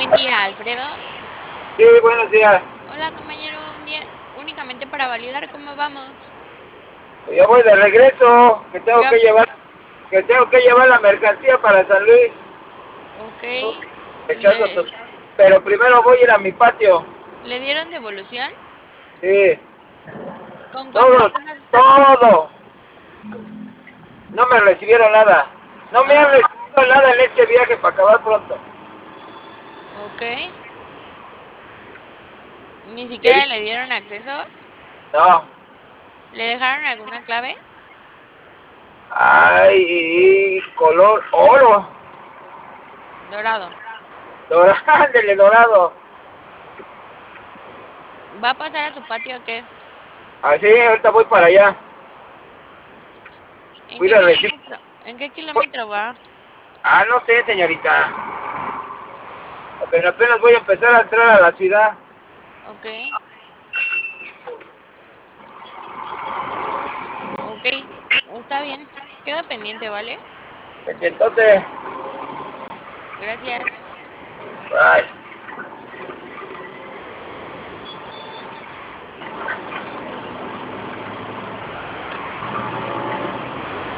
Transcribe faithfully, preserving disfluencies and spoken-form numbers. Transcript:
Buen día, Alfredo. Sí, buenos días. Hola, compañero. Un día únicamente para validar cómo vamos. Yo voy de regreso, que tengo Ya, que llevar, que tengo que llevar la mercancía para San Luis, ok. echando ¿Le, tus- pero primero voy a ir a mi patio. le dieron devolución? Sí, ¿Con cuántas todo, cajas? todo. No me recibieron nada. No me han Ah, recibido nada en este viaje para acabar pronto. ok. Ni ¿Qué? siquiera le dieron acceso. No. ¿Le dejaron alguna clave? Ay, color oro. Dorado. Dorado, del dorado. ¿Va a pasar a su patio o qué? Así, ahorita voy para allá. ¿En Voy qué a recibir. kilómetro? ¿En qué kilómetro va? Ah, no sé, señorita. Pero apenas voy a empezar a entrar a la ciudad. Ok, ok. Está bien. Queda pendiente, ¿vale? Entonces, Gracias. ay.